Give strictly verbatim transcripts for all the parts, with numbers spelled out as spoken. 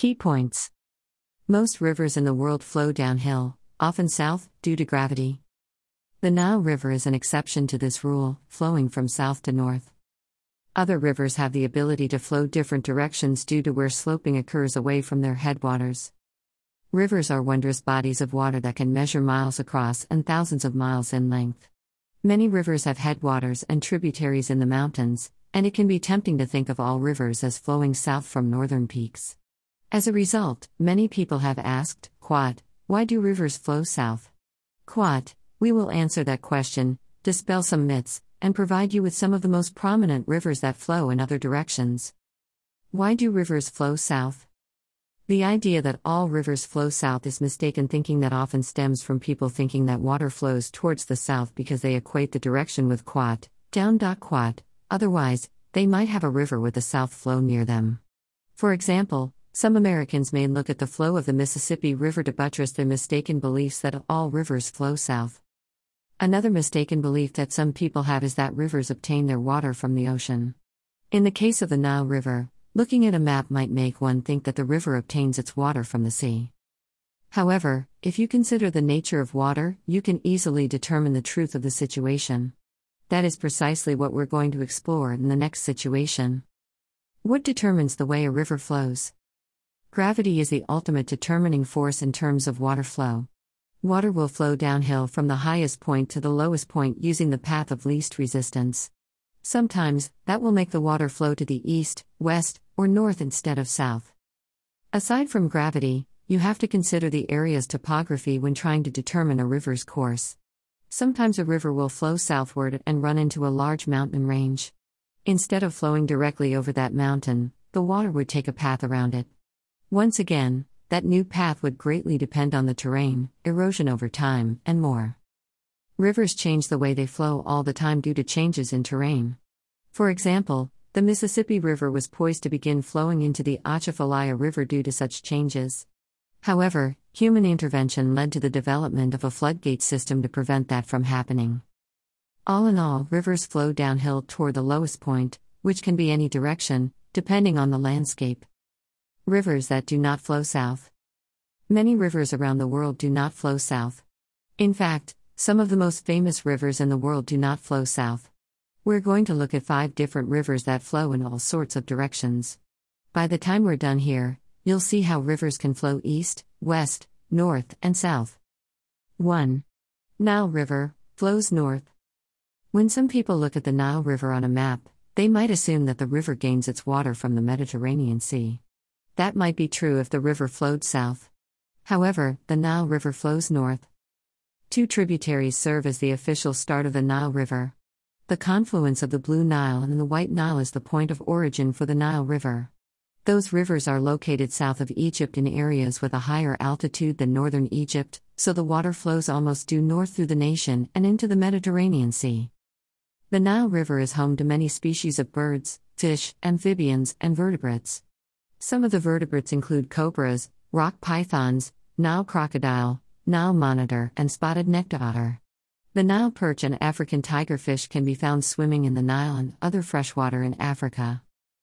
Key points. Most rivers in the world flow downhill, often south, due to gravity. The Nile River is an exception to this rule, flowing from south to north. Other rivers have the ability to flow different directions due to where sloping occurs away from their headwaters. Rivers are wondrous bodies of water that can measure miles across and thousands of miles in length. Many rivers have headwaters and tributaries in the mountains, and it can be tempting to think of all rivers as flowing south from northern peaks. As a result, many people have asked, Quat, why do rivers flow south? Quat, we will answer that question, dispel some myths, and provide you with some of the most prominent rivers that flow in other directions. Why do rivers flow south? The idea that all rivers flow south is mistaken thinking that often stems from people thinking that water flows towards the south because they equate the direction with Quat, down. Quat, otherwise, they might have a river with a south flow near them. For example, some Americans may look at the flow of the Mississippi River to buttress their mistaken beliefs that all rivers flow south. Another mistaken belief that some people have is that rivers obtain their water from the ocean. In the case of the Nile River, looking at a map might make one think that the river obtains its water from the sea. However, if you consider the nature of water, you can easily determine the truth of the situation. That is precisely what we're going to explore in the next situation. What determines the way a river flows? Gravity is the ultimate determining force in terms of water flow. Water will flow downhill from the highest point to the lowest point using the path of least resistance. Sometimes, that will make the water flow to the east, west, or north instead of south. Aside from gravity, you have to consider the area's topography when trying to determine a river's course. Sometimes a river will flow southward and run into a large mountain range. Instead of flowing directly over that mountain, the water would take a path around it. Once again, that new path would greatly depend on the terrain, erosion over time, and more. Rivers change the way they flow all the time due to changes in terrain. For example, the Mississippi River was poised to begin flowing into the Atchafalaya River due to such changes. However, human intervention led to the development of a floodgate system to prevent that from happening. All in all, rivers flow downhill toward the lowest point, which can be any direction, depending on the landscape. Rivers that do not flow south. Many rivers around the world do not flow south. In fact, some of the most famous rivers in the world do not flow south. We're going to look at five different rivers that flow in all sorts of directions. By the time we're done here, you'll see how rivers can flow east, west, north, and south. one. Nile River, flows north. When some people look at the Nile River on a map, they might assume that the river gains its water from the Mediterranean Sea. That might be true if the river flowed south. However, the Nile River flows north. Two tributaries serve as the official start of the Nile River. The confluence of the Blue Nile and the White Nile is the point of origin for the Nile River. Those rivers are located south of Egypt in areas with a higher altitude than northern Egypt, so the water flows almost due north through the nation and into the Mediterranean Sea. The Nile River is home to many species of birds, fish, amphibians, and vertebrates. Some of the vertebrates include cobras, rock pythons, Nile crocodile, Nile monitor, and spotted nectar otter. The Nile perch and African tigerfish can be found swimming in the Nile and other freshwater in Africa.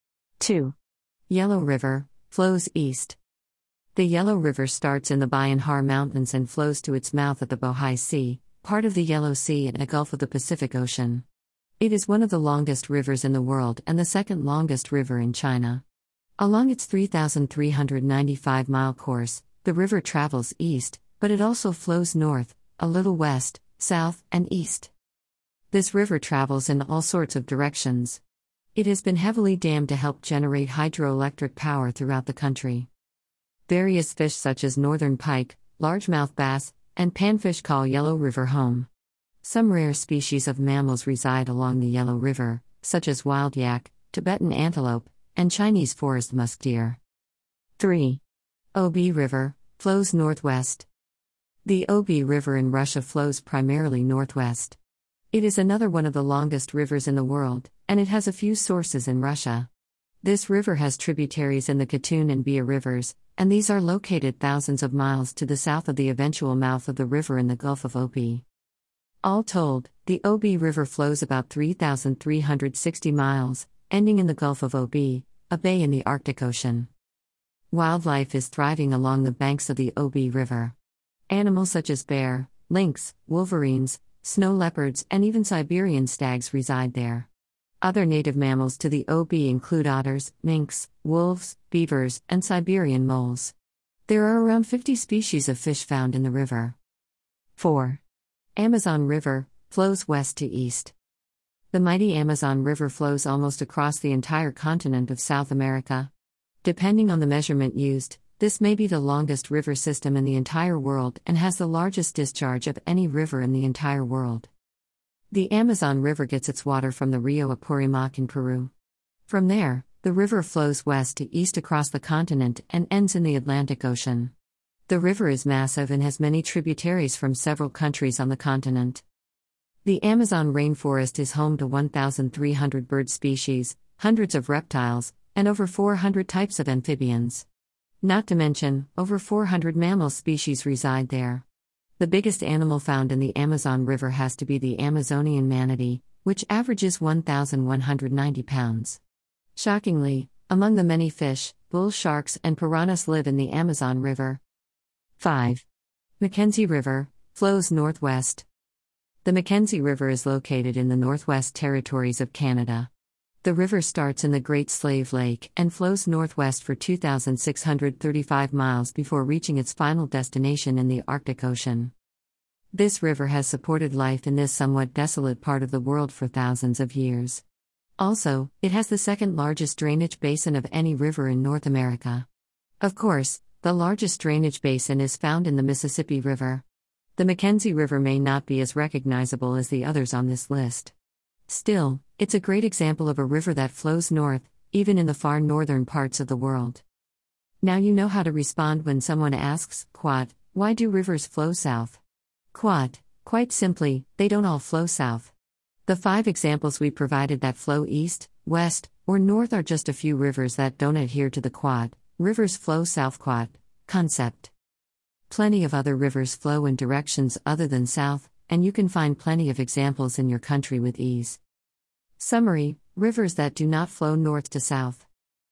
two. Yellow River, flows east. The Yellow River starts in the Bayan Har Mountains and flows to its mouth at the Bohai Sea, part of the Yellow Sea and a Gulf of the Pacific Ocean. It is one of the longest rivers in the world and the second longest river in China. Along its three thousand three hundred ninety-five mile course, the river travels east, but it also flows north, a little west, south, and east. This river travels in all sorts of directions. It has been heavily dammed to help generate hydroelectric power throughout the country. Various fish such as northern pike, largemouth bass, and panfish call Yellow River home. Some rare species of mammals reside along the Yellow River, such as wild yak, Tibetan antelope, and Chinese forest musk deer. three. Obi River, flows northwest. The Obi River in Russia flows primarily northwest. It is another one of the longest rivers in the world, and it has a few sources in Russia. This river has tributaries in the Katun and Bia rivers, and these are located thousands of miles to the south of the eventual mouth of the river in the Gulf of Obi. All told, the Obi River flows about three thousand three hundred sixty miles, ending in the Gulf of Obi, a bay in the Arctic Ocean. Wildlife is thriving along the banks of the Obi River. Animals such as bear, lynx, wolverines, snow leopards, and even Siberian stags reside there. Other native mammals to the Obi include otters, minks, wolves, beavers, and Siberian moles. There are around fifty species of fish found in the river. four. Amazon River flows west to east. The mighty Amazon River flows almost across the entire continent of South America. Depending on the measurement used, this may be the longest river system in the entire world and has the largest discharge of any river in the entire world. The Amazon River gets its water from the Rio Apurimac in Peru. From there, the river flows west to east across the continent and ends in the Atlantic Ocean. The river is massive and has many tributaries from several countries on the continent. The Amazon rainforest is home to one thousand three hundred bird species, hundreds of reptiles, and over four hundred types of amphibians. Not to mention, over four hundred mammal species reside there. The biggest animal found in the Amazon River has to be the Amazonian manatee, which averages one thousand one hundred ninety pounds. Shockingly, among the many fish, bull sharks and piranhas live in the Amazon River. five. Mackenzie River flows northwest. The Mackenzie River is located in the Northwest Territories of Canada. The river starts in the Great Slave Lake and flows northwest for two thousand six hundred thirty-five miles before reaching its final destination in the Arctic Ocean. This river has supported life in this somewhat desolate part of the world for thousands of years. Also, it has the second largest drainage basin of any river in North America. Of course, the largest drainage basin is found in the Mississippi River. The Mackenzie River may not be as recognizable as the others on this list. Still, it's a great example of a river that flows north, even in the far northern parts of the world. Now you know how to respond when someone asks, "Quat, why do rivers flow south?" Quat, quite simply, they don't all flow south. The five examples we provided that flow east, west, or north are just a few rivers that don't adhere to the quat, rivers flow south quat, concept. Plenty of other rivers flow in directions other than south, and you can find plenty of examples in your country with ease. Summary: rivers that do not flow north to south.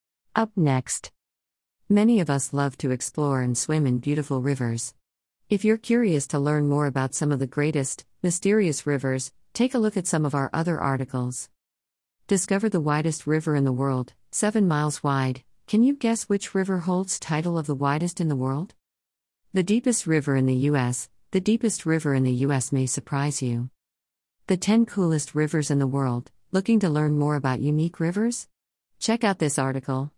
Up next. Many of us love to explore and swim in beautiful rivers. If you're curious to learn more about some of the greatest, mysterious rivers, take a look at some of our other articles. Discover the widest river in the world, seven miles wide. Can you guess which river holds title of the widest in the world? The deepest river in the U S The deepest river in the U S may surprise you. The ten coolest rivers in the world. Looking to learn more about unique rivers? Check out this article.